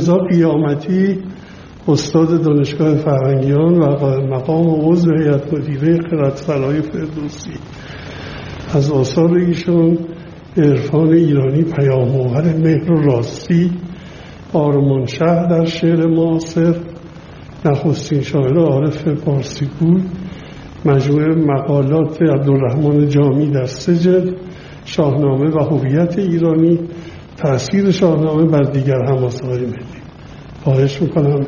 رضا قیامتی استاد دانشگاه فرهنگیان و مقام عضو هیئت مدیره خردسرای فردوسی. از آثار ایشان عرفان ایرانی، پیام‌آور مهر و راستی، آرمانشهر در شعر معاصر، نخستین شاعر عارف پارسیگوی، مجموعه مقالات عبدالرحمن جامی در 3 جلد، شاهنامه و هویت ایرانی، تأثیر شاهنامه بر دیگر حماسه‌های ملی. خواهش میکنم.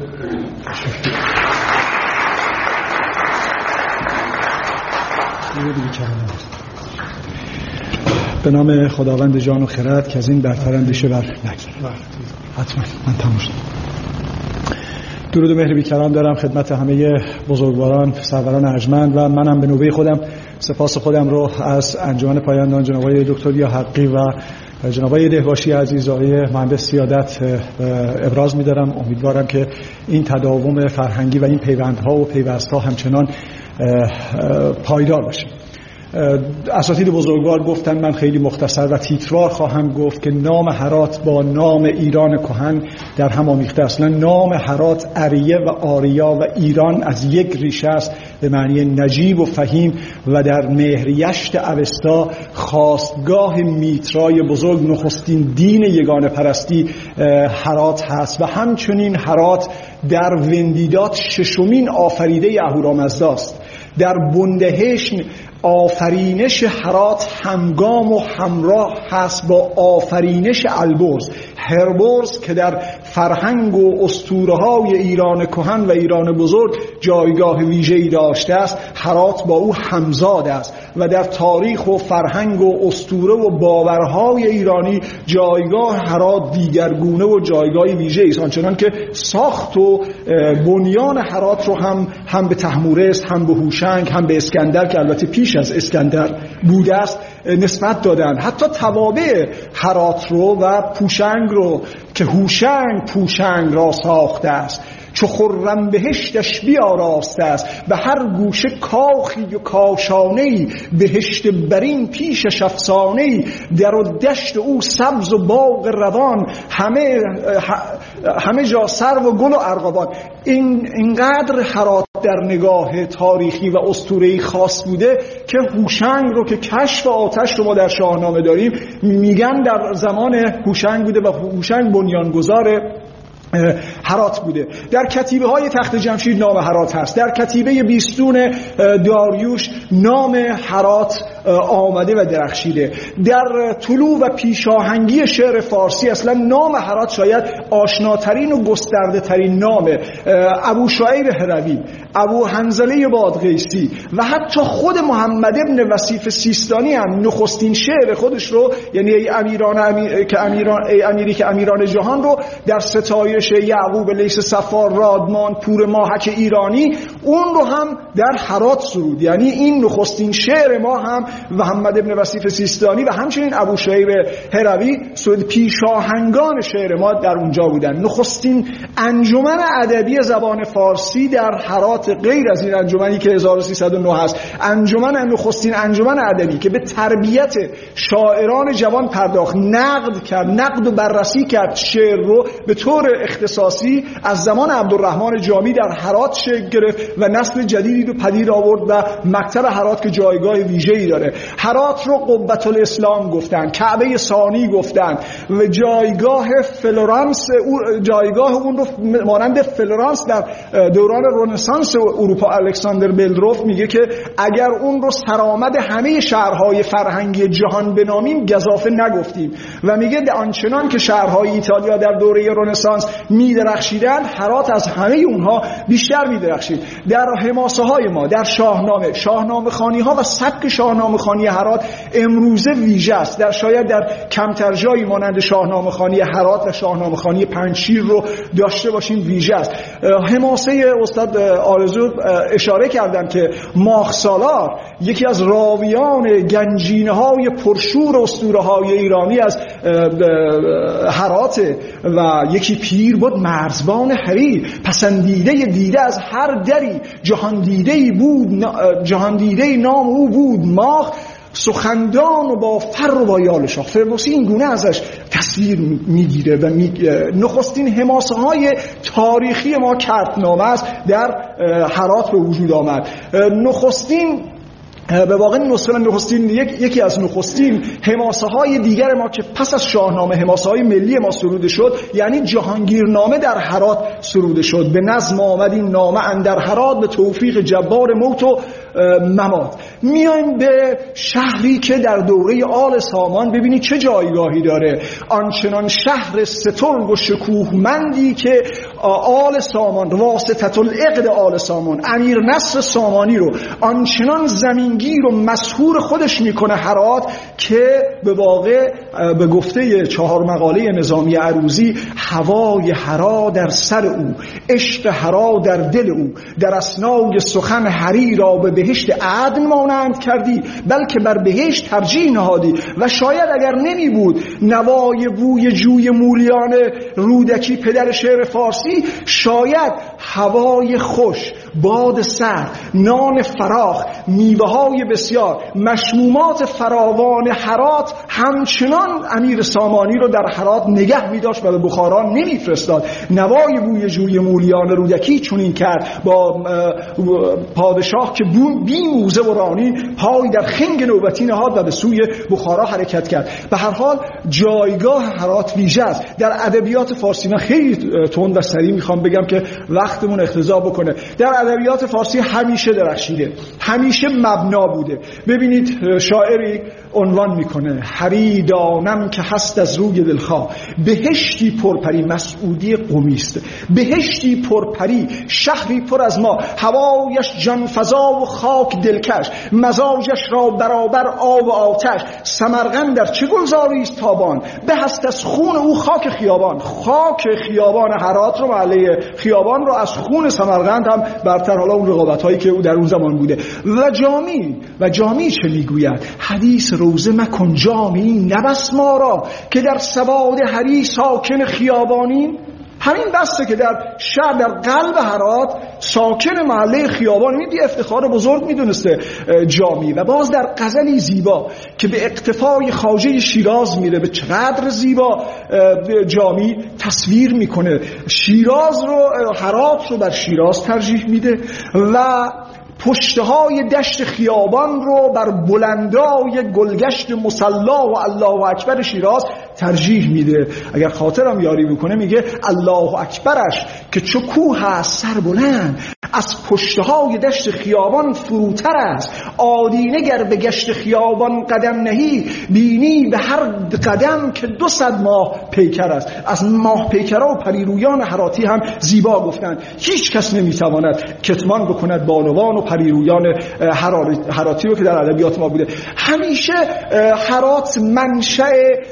به نام خداوند جان و خرد که از این برتر اندیشه بر نگذارد. حتما من تموم شد. درود و مهر بیکران دارم خدمت همه بزرگواران، سروران ارجمند و منم به نوبه خودم سپاس خودم رو از انجمن پایاندان جناب آقای دکتر یا حقی و جناب آقای دهباشی عزیز، آقای مهندس سیادت ابراز می‌دارم. امیدوارم که این تداوم فرهنگی و این پیوندها و پیوست‌ها همچنان پایدار باشه. اساتید بزرگوار گفتن، من خیلی مختصر و تیتروار خواهم گفت که نام هرات با نام ایران کهن در هم آمیخته. اصلا نام هرات اریه و آریا و ایران از یک ریشه است به معنی نجیب و فهیم و در مهریشت اوستا خاستگاه میترای بزرگ نخستین دین یگانه پرستی هرات هست و همچنین هرات در وندیداد 6مین آفریده اهورامزدا است. در بندهشن آفرینش هرات همگام و همراه هست با آفرینش البرز. هربرز که در فرهنگ و اسطوره‌های ایران کهن و ایران بزرگ جایگاه ویژه‌ای داشته است، هرات با او همزاد است و در تاریخ و فرهنگ و اسطوره و باورهای ایرانی جایگاه هرات دیگرگونه و جایگاه ویژه‌ای است، آنچنان که ساخت و بنیان هرات رو هم به طهمورث، هم به هوشنگ، هم به اسکندر که البته پیش از اسکندر بوده است نسبت دادن. حتی توابع هرات رو و پوشنگ رو که هوشنگ پوشنگ را ساخته است، چو خرم بهشتش بیاراسته است، به هر گوشه کاخی و کاشانه‌ای، بهشت برین پیشش افسانه‌ای، در و دشت او سبز و باغ روان، همه جا سرو و گل و ارغوان. اینقدر هرات در نگاه تاریخی و اسطوره‌ای خاص بوده که هوشنگ رو که کشف آتش رو ما در شاهنامه داریم میگن در زمان هوشنگ بوده و هوشنگ بنیانگذار هرات بوده. در کتیبه های تخت جمشید نام هرات هست. در کتیبه بیستون داریوش نام هرات آمده و درخشیده. در طلوع و پیشاهنگی شعر فارسی اصلا نام هرات شاید آشناترین و گسترده ترین نامه. ابو شعیب هروی، ابو حنظله بادغیسی و حتی خود محمد ابن وصیف سیستانی هم نخستین شعر خودش رو، یعنی ای امیری که امیران جهان رو، در ستایش یعقوب لیث صفار رادمان پور ماهک ایرانی، اون رو هم در هرات سرود. یعنی این نخستین شعر ما هم محمد ابن وصیف سیستانی و همچنین ابو شعیب هروی سرود. پیشاهنگان شعر ما در اونجا بودن. نخستین انجمن ادبی زبان فارسی در هرات، غیر از این انجمنی که 1309 هست، نخستین انجمن ادبی که به تربیت شاعران جوان پرداخت، نقد و بررسی کرد شعر رو به طور اختصاصی، از زمان عبدالرحمن جامی در هرات شکل گرفت و نسل جدیدی رو پدید آورد و مکتب هرات که جایگاه ویژه‌ای داره. هرات رو قبة الاسلام گفتن، کعبه ثانی گفتن و جایگاه اون رو مانند فلورانس در دوران رنسانس اروپا الکساندر بلدروف میگه که اگر اون رو سرآمد همه شهرهای فرهنگی جهان بنامیم گزافه نگفتیم و میگه آنچنان که شهرهای ایتالیا در دوره رنسانس میدرخشیدن، هرات از همه اونها بیشتر میدرخشید. در حماسه های ما، در شاهنامه خوانی ها و سبک شاهنامه خوانی هرات امروزه ویژه است. شاید در کمتر جایی مانند شاهنامه خوانی هرات و شاهنامه خوانی پنجشیر رو داشته باشیم ویژه است. حماسه استاد آرزو اشاره کردن که ماخ سالار یکی از راویان گنجینه های پرشور اسطوره های ایرانی از هرات و یکی پیر بود مرزبان حریر، پسندیده دیده از هر دری، جهان دیده نام او بود ماخ، سخندان و با فر و با یال شاه. فردوسی این گونه ازش تصویر میگیره و نخستین حماسه های تاریخی ما کردنامه است در هرات به وجود آمد. نخستین به واقع نخستین یکی از نخستین حماسه های دیگر ما که پس از شاهنامه حماسه های ملی ما سروده شد، یعنی جهانگیرنامه در هرات سروده شد. به نظم آمد این نامه اندر هرات، به توفیق جبار موت و ممات. میایم به شهری که در دوره آل سامان ببینید چه جایگاهی داره. آنچنان شهر سترگ و شکوهمندی که آل سامان، واسطة العقد آل سامان، امیر نصر سامانی رو آنچنان زمینگیر و مسحور خودش میکنه هرات که به واقع به گفته 4 مقاله نظامی عروضی، هوای هرا در سر او، عشق هرا در دل او، در اسنای سخن هری را به بهشت عدن مانند کردی، بلکه بر بهشت ترجیح نهادی. و شاید اگر نمی بود نوای بوی جوی مولیان رودکی پدر شعر فارسی، شاید هوای خوش، باد سرد، نان فراخ، میوه های بسیار، مشمومات فراوان هرات همچنان امیر سامانی رو در هرات نگه می داشت و به بخارا نمی فرستاد. نوای بوی جوی مولیان رودکی چنین کرد با پادشاه که بی موزه و رانی پای در خنگ نوبتی نهاد و به سوی بخارا حرکت کرد. به هر حال جایگاه هرات ویژه است در ادبیات فارسی. من خیلی تند و سریع میخوام بگم که وقتمون اقتضا بکنه. در ادبیات فارسی همیشه درخشیده، همیشه مبنا بوده. ببینید شاعری عنوان میکنه هری دانم که هست از روی دلخواه، بهشتی پرپری، مسعودی قمی است، بهشتی پرپری، شهری پر از ما، هوایش جان فضا و خاک دلکش، مزاجش را برابر آب و آتش، سمرقند در چه گلزاری است تابان، به هست از خون او خاک خیابان. خاک خیابان هرات رو، محله خیابان رو از خون سمرقند هم برتر، حالا اون رقابت هایی که او در اون زمان بوده. و جامی چه میگوید؟ حدیث روزه مکن جامی، نبس ما را که در سواد هری ساکن خیابانیم. همین بسته که در شهر، در قلب هرات ساکن محله خیابان، این افتخار بزرگ میدونسته جامی. و باز در غزلی زیبا که به اقتفای خواجه شیراز میره، به چقدر زیبا جامی تصویر میکنه شیراز رو، هرات رو بر شیراز ترجیح میده و پشتهای دشت خیابان رو بر بلندای گلگشت مصلا و الله اکبر شیراز ترجیح میده. اگر خاطرم یاری میکنه میگه الله اکبرش که چو کوه است سر بلند، از پشتهای دشت خیابان فروتر است. آدینه گر به گشت خیابان قدم نهی، بینی به هر قدم که 200 ماه پیکر است. از ماه پیکرها و پریرویان هراتی هم زیبا گفتن. هیچ کس نمیتواند کتمان بکند بانوان و پریرویان هراتی رو که در ادبیات ما بوده. همیشه هرات منشأ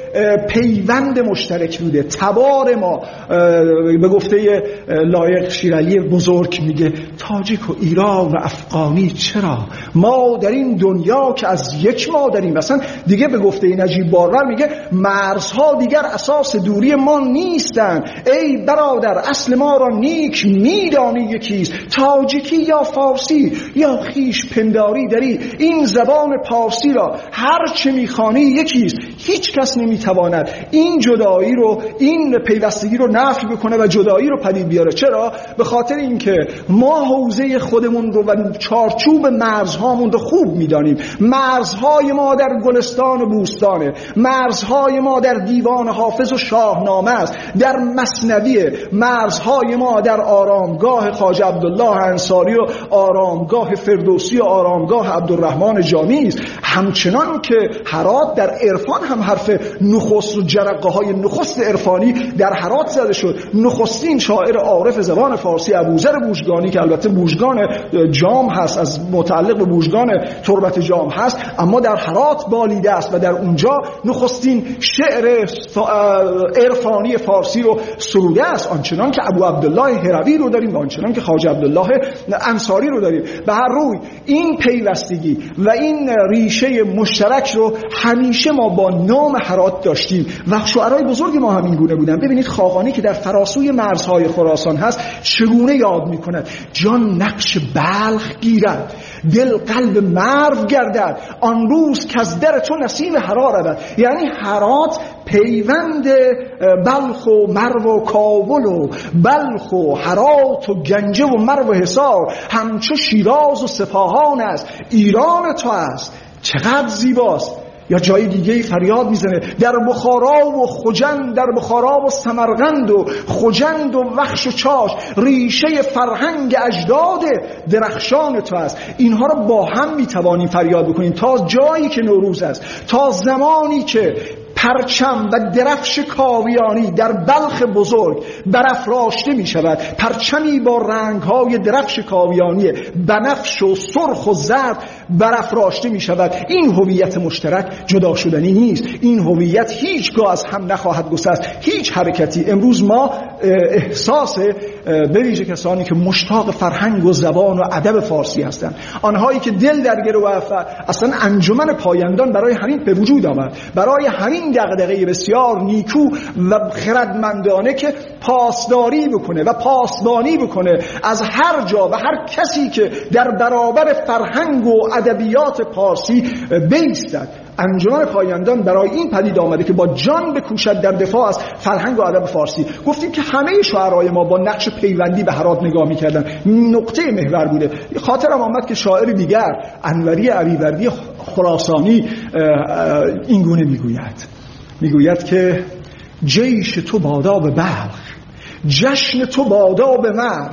پیوند مشترک بوده. تبار ما به گفته لایق شیرعلی بزرگ میگه تاجیک و ایران و افغانی چرا ما در این دنیا که از یک مادریم. مثلا دیگه به گفته نجیب بارور میگه مرزها دیگر اساس دوری ما نیستن، ای برادر اصل ما را نیک میدانی یکیست، تاجیکی یا فارسی یا خیش پنداری داری، این زبان پارسی را هر چه میخوانی یکیست. هیچ کس نمیتواند این جدایی رو، این پیوستگی رو نفی بکنه و جدایی رو پدید بیاره. چرا؟ به خاطر اینکه ما حوزه خودمون رو و چارچوب مرزهامون رو خوب میدانیم. مرزهای ما در گلستان و بوستانه، مرزهای ما در دیوان حافظ و شاهنامه است، در مثنویه، مرزهای ما در آرامگاه خواجه عبدالله انصاری و آرامگاه فردوسی و آرامگاه عبدالرحمن جامی است. همچنان که هرات در عرفان هم حرف نخست و جرقه های نخست عرفانی در هرات زده شد. نخستین شاعر عارف زبان فارسی ابوذر بوژگانی که البته بوژگان جام هست، از متعلق به بوژگان تربت جام هست، اما در هرات بالیده است و در اونجا نخستین شعر عرفانی فارسی رو سروده است. آنچنان که ابو عبدالله هروی رو داریم و آنچنان که خواجه عبدالله انصاری رو داریم. به هر روی این پیوستگی و این ریشه مشترک رو همیشه ما با نام هرات داشتیم و شعرهای بزرگ ما هم این گونه بودن. ببینید خاقانی که در فراسوی مرزهای خراسان هست چگونه یاد میکند جان نقش بلخ گیرد، دل قلب مرو گردد، آن روز که از در تو نسیم هرا رود. یعنی هرات پیوند بلخ و مرو و کابل و بلخ و هرات و گنجه و مرو و حصار همچو شیراز و سپاهان است، ایران تو است چقدر زیباست. یا جای دیگه فریاد میزنه در بخارا و خوجند، در بخارا و سمرقند و خوجند و وخش و چاش ریشه فرهنگ اجداد درخشان تو است. اینها رو با هم میتوانیم فریاد بکنیم تا جایی که نوروز است، تا زمانی که پرچم و درفش کاویانی در بلخ بزرگ برافراشته می شود، پرچمی با رنگ‌های درفش کاویانی بنفش و سرخ و زرد برافراشته می شود. این هویت مشترک جدا شدنی نیست. این هویت هیچگاه از هم نخواهد گسست. هیچ حرکتی. امروز ما احساس به ویژه کسانی که مشتاق فرهنگ و زبان و ادب فارسی هستند، آنهایی که دل در گرو اصلا انجمن پایندان برای همین به وجود آمد، برای همین دغدغه بسیار نیکو و خردمندانه که پاسداری بکنه و پاسبانی بکنه از هر جا و هر کسی که در برابر فرهنگ و ادبیات پارسی بایستد. انجمن پایندان برای این پدید آمده که با جان بکوشد در دفاع از فرهنگ و ادب فارسی. گفتیم که همه شاعرای ما با نقش پیوندی به هرات نگاه می‌کردن، نقطه محور بوده. خاطرم آمد که شاعر دیگر انوری علیوردی خراسانی این گونه میگوید که جیش تو بادا به بلخ، جشن تو بادا به مرو،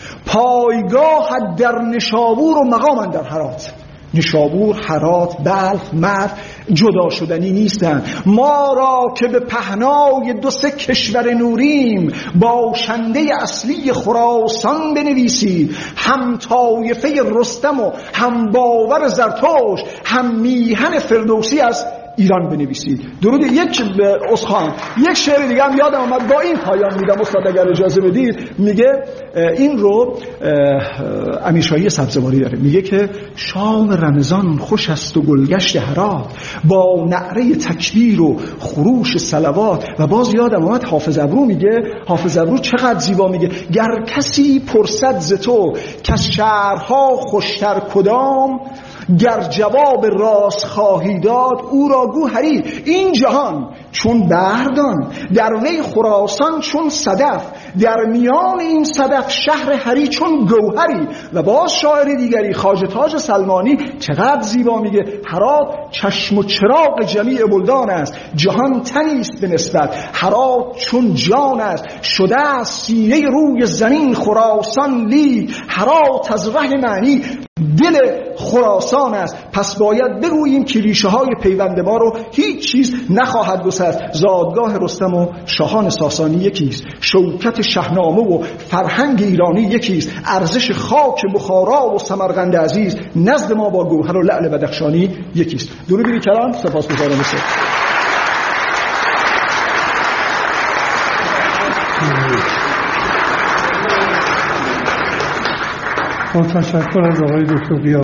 پایگاهت در نشابور و مقام در هرات. نشابور، هرات، بلخ، مرو جدا شدنی نیستند. ما را که به پهنای 2-3 کشور نوریم، باشنده اصلی خراسان بنویسید، هم طایفه رستم و هم باور زرتوش، هم میهن فردوسی از ایران بنویسید. درود. یک شعر دیگه هم یادم آمد، با این پایان میدم استاد اگر اجازه بدید. میگه این رو امیرشاهی سبزواری داره، میگه که شام رمضان خوش است و گلگشت هرات، با نعره تکبیر و خروش صلوات. و باز یادم آمد حافظ ابرو میگه، حافظ ابرو چقدر زیبا میگه، گر کسی پرسد ز تو که از شهرها خوشتر کدام، گر جواب راست خواهی داد او را گو هری. این جهان چون بردان، در وی خراسان چون صدف، در میان این صدف شهر هری چون گوهری. و باز شاعر دیگری خواجه تاج سلمانی چقدر زیبا میگه، هرات چشم و چراغ جمیع بلدان است، جهان تنی است به نسبت، هرات چون جان است، شده است سینه روی زمین خراسان لی، هرات از ره معنی دل خراسان است. پس باید بگوییم که ریشه های پیوند ما رو هیچ چیز نخواهد گسست. زادگاه رستم و شاهان ساسانی یکیست، شوکت شاهنامه و فرهنگ ایرانی یکیست، ارزش خاک بخارا و سمرقند عزیز نزد ما با گوهر و لعل بدخشانی یکیست. درود بی کرام. سپاسگزارم. تشکر از آقای دکتر